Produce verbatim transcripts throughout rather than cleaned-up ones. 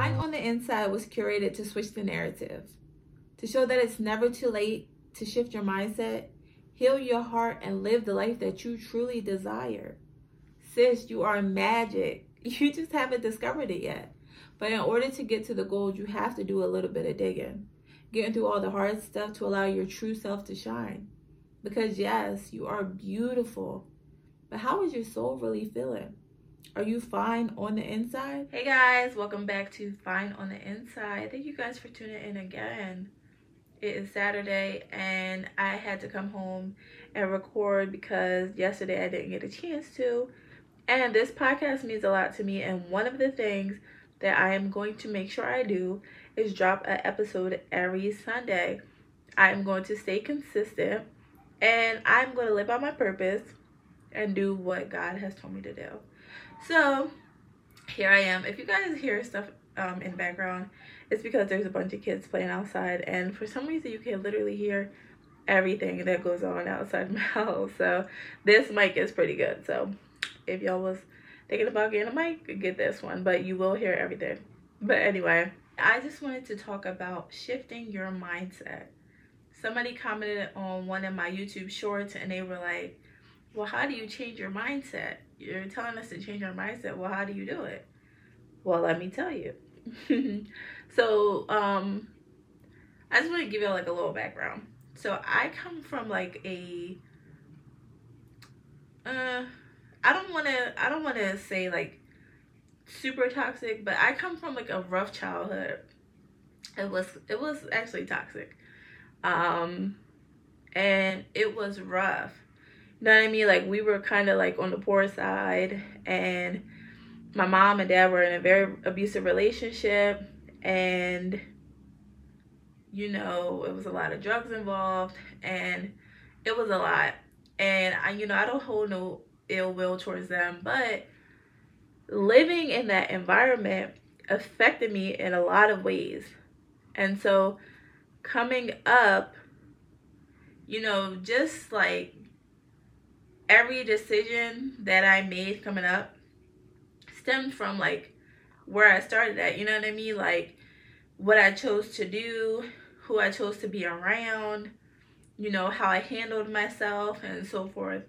Fine on the Inside was curated to switch the narrative, to show that it's never too late to shift your mindset, heal your heart, and live the life that you truly desire. Sis, you are magic. You just haven't discovered it yet. But in order to get to the goal, you have to do a little bit of digging, getting through all the hard stuff to allow your true self to shine. Because yes, you are beautiful. But how is your soul really feeling? Are you fine on the inside? Hey guys, welcome back to Fine on the Inside. Thank you guys for tuning in again. It is Saturday and I had to come home and record because yesterday I didn't get a chance to. And this podcast means a lot to me, and one of the things that I am going to make sure I do is drop an episode every Sunday. I am going to stay consistent, and I'm going to live by my purpose and do what God has told me to do. So here I am. If you guys hear stuff um, in the background, it's because there's a bunch of kids playing outside, and for some reason you can literally hear everything that goes on outside my house. So this mic is pretty good. So if y'all was thinking about getting a mic, get this one, but you will hear everything. But anyway, I just wanted to talk about shifting your mindset. Somebody commented on one of my YouTube shorts and they were like, well, how do you change your mindset? You're telling us to change our mindset. Well, how do you do it? Well, let me tell you. so, um, I just want to give you like a little background. So I come from like a, uh, I don't want to, I don't want to say like super toxic, but I come from like a rough childhood. It was, it was actually toxic. Um, and it was rough. You know what I mean? Like we were kind of like on the poor side, and my mom and dad were in a very abusive relationship, and you know, it was a lot of drugs involved, and it was a lot. And I, you know, I don't hold no ill will towards them, but living in that environment affected me in a lot of ways. And so coming up, you know, just like every decision that I made coming up stemmed from like where I started at, you know what I mean? Like what I chose to do, who I chose to be around, you know, how I handled myself and so forth.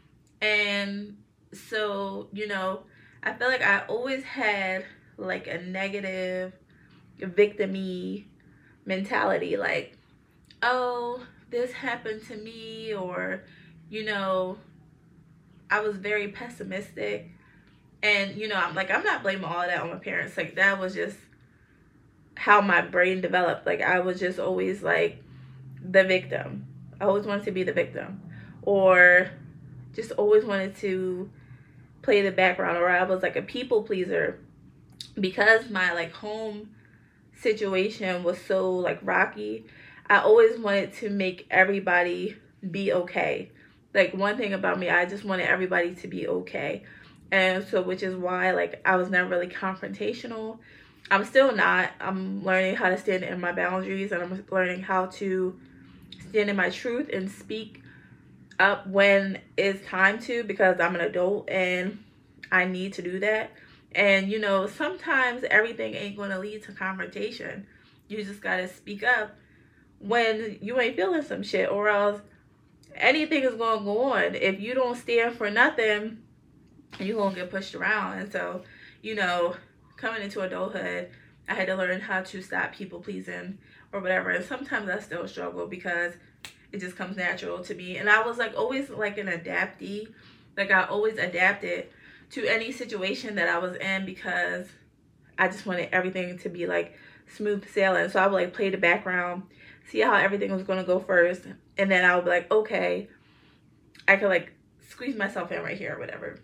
And so, you know, I feel like I always had like a negative victim-y mentality, like, oh, this happened to me, or, you know, I was very pessimistic. And, you know, I'm like, I'm not blaming all of that on my parents. Like, that was just how my brain developed. Like, I was just always like the victim. I always wanted to be the victim, or just always wanted to play the background, or I was like a people pleaser because my like home situation was so like rocky. I always wanted to make everybody be okay. Like one thing about me, I just wanted everybody to be okay. And so, which is why like I was never really confrontational. I'm still not. I'm learning how to stand in my boundaries, and I'm learning how to stand in my truth and speak up when it's time to, because I'm an adult and I need to do that. And you know, sometimes everything ain't going to lead to confrontation. You just got to speak up when you ain't feeling some shit, or else anything is going to go on. If you don't stand for nothing, you're going to get pushed around. And so, you know, coming into adulthood, I had to learn how to stop people pleasing or whatever. And sometimes I still struggle because it just comes natural to me. And I was like always like an adaptee. Like I always adapted to any situation that I was in because I just wanted everything to be like smooth sailing. So I would like play the background, see how everything was going to go first. And then I would be like, okay, I could like squeeze myself in right here or whatever.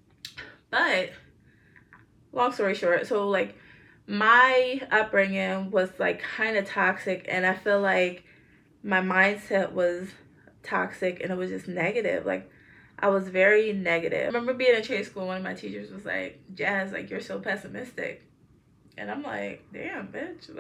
But long story short, so like my upbringing was like kind of toxic, and I feel like my mindset was toxic, and it was just negative. Like I was very negative. I remember being in trade school, one of my teachers was like, Jazz, like you're so pessimistic. And I'm like, damn, bitch.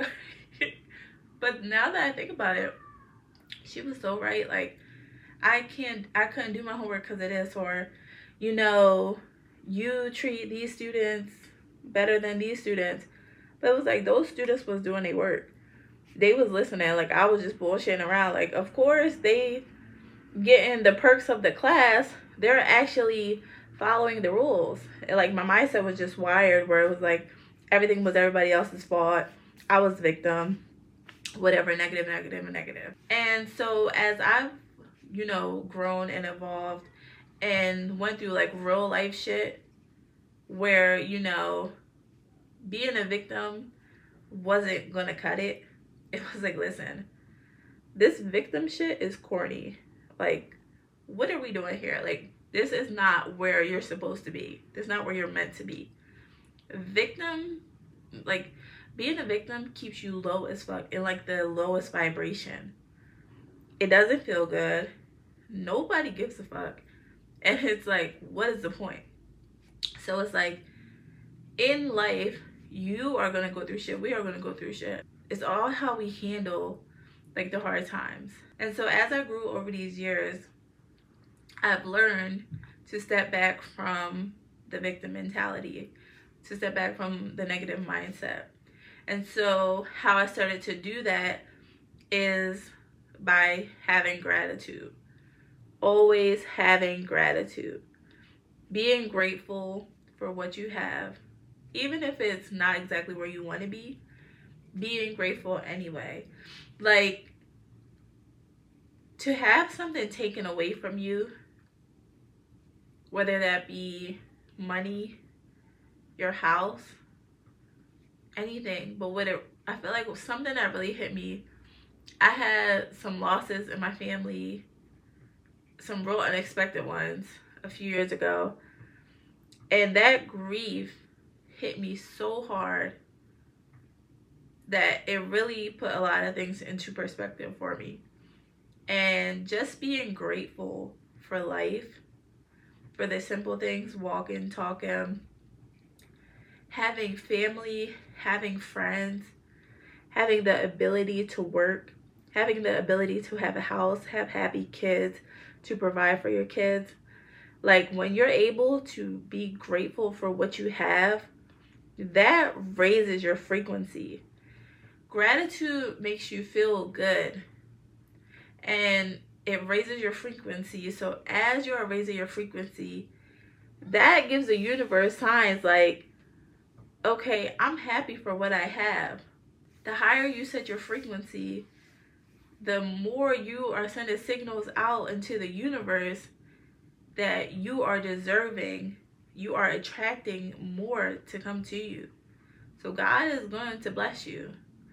But now that I think about it, she was so right. Like I can't, I couldn't do my homework because of this, or, you know, you treat these students better than these students. But it was like those students was doing their work. They was listening. Like I was just bullshitting around. Like of course they getting the perks of the class. They're actually following the rules. And like my mindset was just wired where it was like everything was everybody else's fault. I was the victim. Whatever, negative, negative, negative. And so as I've, you know, grown and evolved and went through like real life shit where, you know, being a victim wasn't gonna cut it. It was like, listen, this victim shit is corny. Like, what are we doing here? Like, this is not where you're supposed to be. This is not where you're meant to be. Victim, like, being a victim keeps you low as fuck in like the lowest vibration. It doesn't feel good. Nobody gives a fuck. And it's like, what is the point? So it's like, in life, you are gonna go through shit. We are gonna go through shit. It's all how we handle like the hard times. And so as I grew over these years, I've learned to step back from the victim mentality, to step back from the negative mindset. And so how I started to do that is by having gratitude. Always having gratitude. Being grateful for what you have. Even if it's not exactly where you want to be, being grateful anyway. Like, to have something taken away from you, whether that be money, your house, anything, but what it, I feel like was something that really hit me. I had some losses in my family, some real unexpected ones a few years ago, and that grief hit me so hard that it really put a lot of things into perspective for me. And just being grateful for life, for the simple things, walking, talking, having family, having friends, having the ability to work, having the ability to have a house, have happy kids, to provide for your kids. Like, when you're able to be grateful for what you have, that raises your frequency. Gratitude makes you feel good, and it raises your frequency. So as you are raising your frequency, that gives the universe signs like, okay, I'm happy for what I have. The higher you set your frequency, the more you are sending signals out into the universe that you are deserving, you are attracting more to come to you. So God is going to bless you.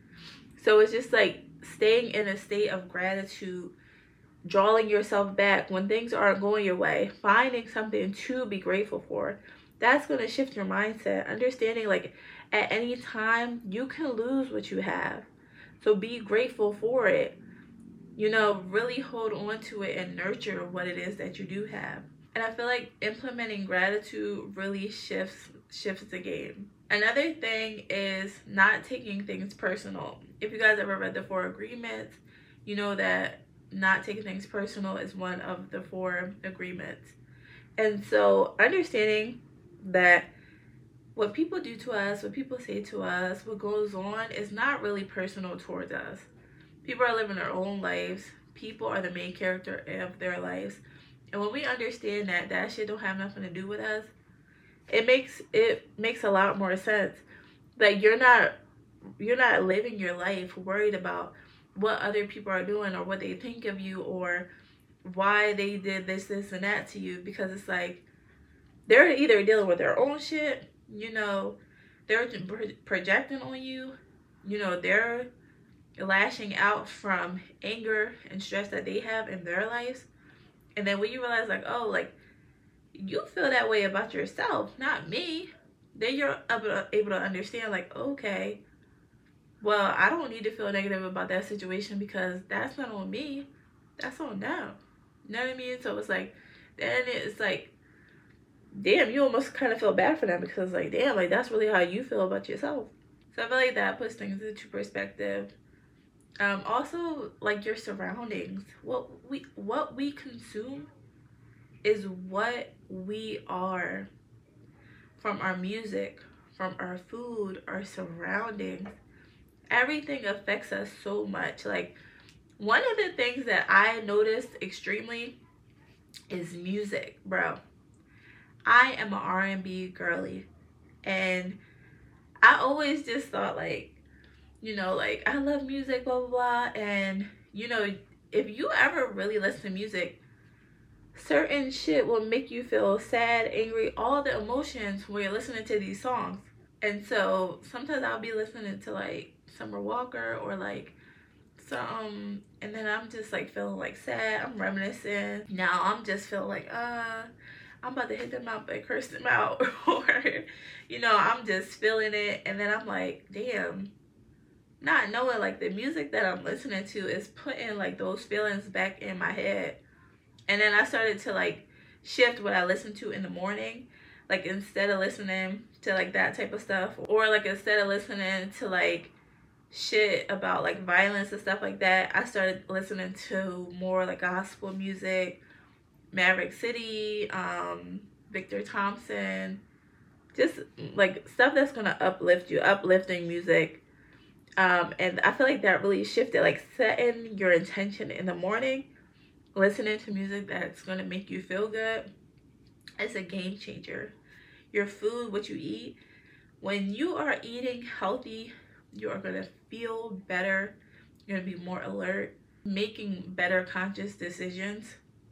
So it's just like staying in a state of gratitude, drawing yourself back when things aren't going your way, finding something to be grateful for. That's going to shift your mindset. Understanding like at any time you can lose what you have. So be grateful for it. You know, really hold on to it and nurture what it is that you do have. And I feel like implementing gratitude really shifts shifts the game. Another thing is not taking things personal. If you guys ever read the Four Agreements, you know that not taking things personal is one of the four agreements. And so understanding that what people do to us, what people say to us, what goes on is not really personal towards us. People are living their own lives. People are the main character of their lives. And when we understand that that shit don't have nothing to do with us, it makes it makes a lot more sense. Like you're not you're not living your life worried about what other people are doing or what they think of you or why they did this, this, and that to you, because it's like they're either dealing with their own shit, you know, they're projecting on you, you know, they're lashing out from anger and stress that they have in their lives. And then when you realize like, oh, like you feel that way about yourself, not me, then you're able to understand like, okay, well, I don't need to feel negative about that situation because that's not on me, that's on them. You know what I mean? So it's like, then it's like, damn, you almost kind of feel bad for them because like, damn, like that's really how you feel about yourself. So I feel like that puts things into perspective. Um, also, like your surroundings, what we what we consume is what we are. From our music, from our food, our surroundings. Everything affects us so much. Like, one of the things that I noticed extremely is music, bro. I am an R and B girly, and I always just thought, like, you know, like, I love music, blah, blah, blah. And, you know, if you ever really listen to music, certain shit will make you feel sad, angry, all the emotions when you're listening to these songs. And so sometimes I'll be listening to, like, Summer Walker or, like, something, and then I'm just, like, feeling, like, sad. I'm reminiscing. Now I'm just feeling like, uh, I'm about to hit them out and curse them out. Or, you know, I'm just feeling it. And then I'm like, damn. Not knowing, like, the music that I'm listening to is putting, like, those feelings back in my head. And then I started to, like, shift what I listen to in the morning. Like, instead of listening to, like, that type of stuff, or, like, instead of listening to, like, shit about, like, violence and stuff like that, I started listening to more, like, gospel music, Maverick City, um, Victor Thompson, just, like, stuff that's gonna uplift you, uplifting music. Um, and I feel like that really shifted, like, setting your intention in the morning, listening to music that's going to make you feel good. It's a game changer. Your food, what you eat, when you are eating healthy, you are going to feel better. You're going to be more alert, making better conscious decisions,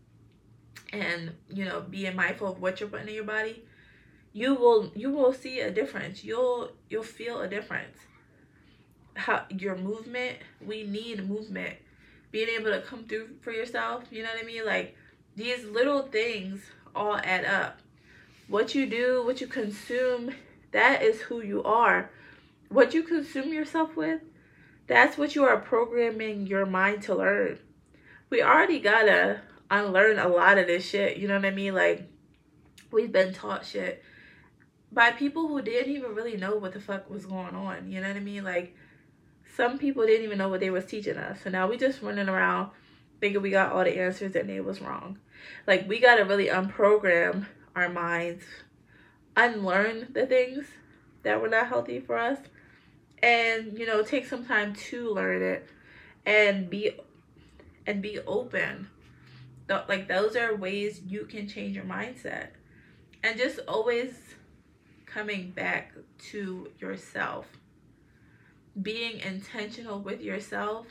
and, you know, being mindful of what you're putting in your body. You will, you will see a difference. You'll, you'll feel a difference. How your movement, we need movement, being able to come through for yourself, you know what I mean? Like, these little things all add up. What you do, what you consume, that is who you are. What you consume yourself with, that's what you are programming your mind to learn. We already gotta unlearn a lot of this shit, you know what I mean? Like, we've been taught shit by people who didn't even really know what the fuck was going on, you know what I mean? Like, some people didn't even know what they was teaching us. So now we just running around thinking we got all the answers and it was wrong. Like, we got to really unprogram our minds, unlearn the things that were not healthy for us, and, you know, take some time to learn it and be and be open. Like, those are ways you can change your mindset. And just always coming back to yourself. Being intentional with yourself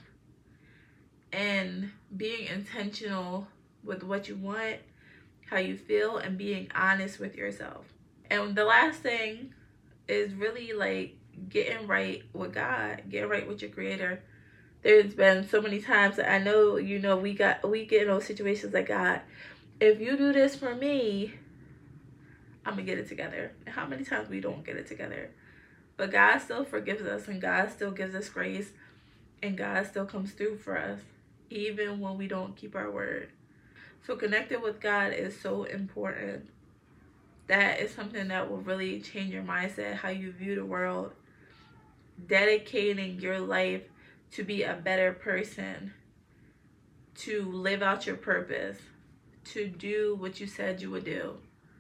and being intentional with what you want, how you feel, and being honest with yourself. And the last thing is really, like, getting right with God, getting right with your creator. There's been so many times that I know, you know, we got we get in those situations like, God, if you do this for me, I'm gonna get it together. And how many times we don't get it together? But God still forgives us, and God still gives us grace, and God still comes through for us, even when we don't keep our word. So connecting with God is so important. That is something that will really change your mindset, how you view the world. Dedicating your life to be a better person, to live out your purpose, to do what you said you would do.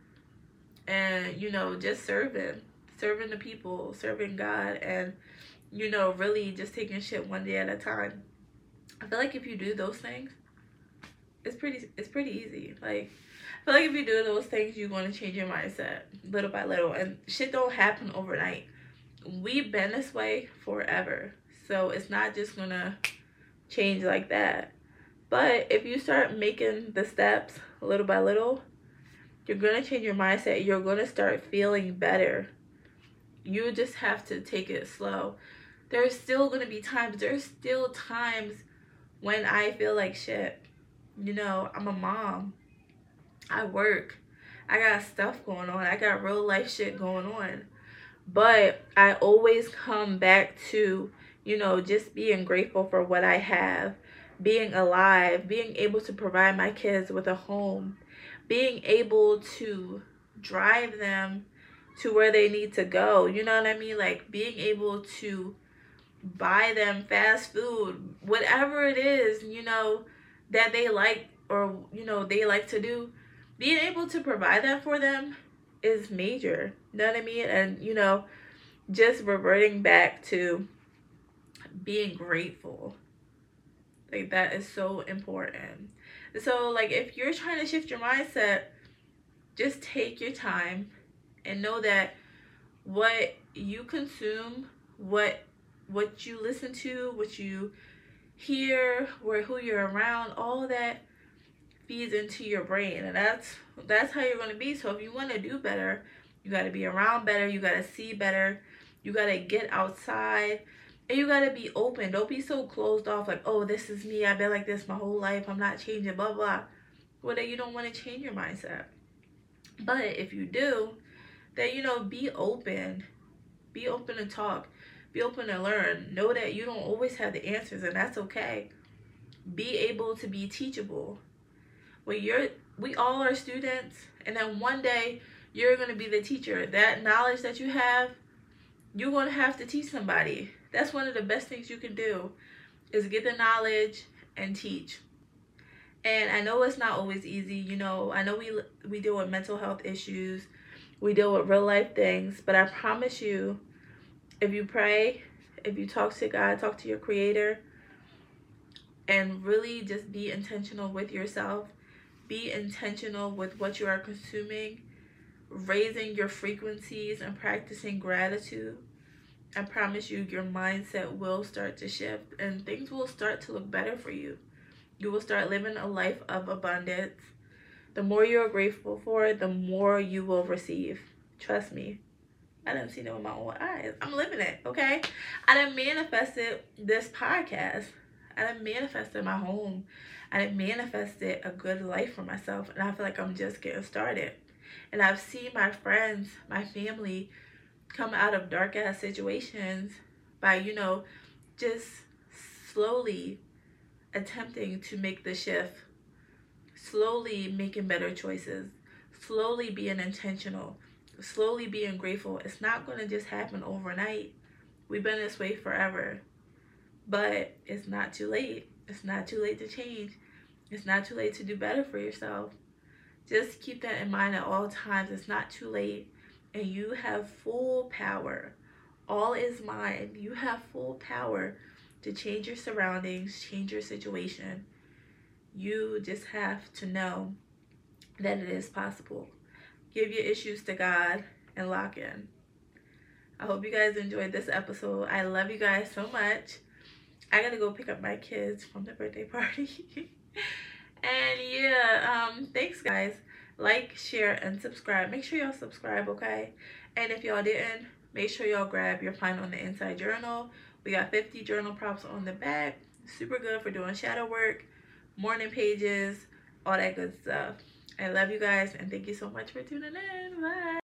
And, you know, just serving. Serving the people, serving God, and, you know, really just taking shit one day at a time. I feel like if you do those things, it's pretty it's pretty easy. Like, I feel like if you do those things, you're going to change your mindset little by little. And shit don't happen overnight. We've been this way forever. So it's not just going to change like that. But if you start making the steps little by little, you're going to change your mindset. You're going to start feeling better. You just have to take it slow. There's still going to be times, there's still times when I feel like shit. You know, I'm a mom. I work. I got stuff going on. I got real life shit going on. But I always come back to, you know, just being grateful for what I have. Being alive. Being able to provide my kids with a home. Being able to drive them to where they need to go, you know what I mean? Like, being able to buy them fast food, whatever it is, you know, that they like, or, you know, they like to do, being able to provide that for them is major. You know what I mean? And, you know, just reverting back to being grateful. Like, that is so important. So, like, if you're trying to shift your mindset, just take your time and know that what you consume, what what you listen to, what you hear, where who you're around, all that feeds into your brain, and that's that's how you're going to be. So if you want to do better, you got to be around better, you got to see better, you got to get outside, and you got to be open. Don't be so closed off, like, oh, this is me, I've been like this my whole life, I'm not changing, blah blah. Well, then you don't want to change your mindset. But if you do, then, you know, be open. Be open to talk. Be open to learn. Know that you don't always have the answers, and that's okay. Be able to be teachable. When you're, we all are students, and then one day you're going to be the teacher. That knowledge that you have, you're going to have to teach somebody. That's one of the best things you can do, is get the knowledge and teach. And I know it's not always easy. You know, I know we we deal with mental health issues. We deal with real life things. But I promise you, if you pray, if you talk to God, talk to your creator, and really just be intentional with yourself, be intentional with what you are consuming, raising your frequencies and practicing gratitude, I promise you, your mindset will start to shift and things will start to look better for you. You will start living a life of abundance. The more you are grateful for, the more you will receive. Trust me. I didn't see it with my own eyes. I'm living it, okay? I done manifested this podcast. I done manifested my home. I done manifested a good life for myself. And I feel like I'm just getting started. And I've seen my friends, my family, come out of dark ass situations by, you know, just slowly attempting to make the shift, slowly making better choices, slowly being intentional, slowly being grateful. It's not going to just happen overnight. We've been this way forever, but it's not too late. It's not too late to change. It's not too late to do better for yourself. Just keep that in mind at all times. It's not too late, and you have full power. All is mine. You have full power to change your surroundings, change your situation. You just have to know that it is possible. Give your issues to God and lock in. I hope you guys enjoyed this episode. I love you guys so much. I gotta go pick up my kids from the birthday party. And yeah, um, thanks guys. Like, share, and subscribe. Make sure y'all subscribe, okay? And if y'all didn't, make sure y'all grab your Find on the Inside journal. We got fifty journal prompts on the back. Super good for doing shadow work, morning pages, all that good stuff. I love you guys, and thank you so much for tuning in. Bye.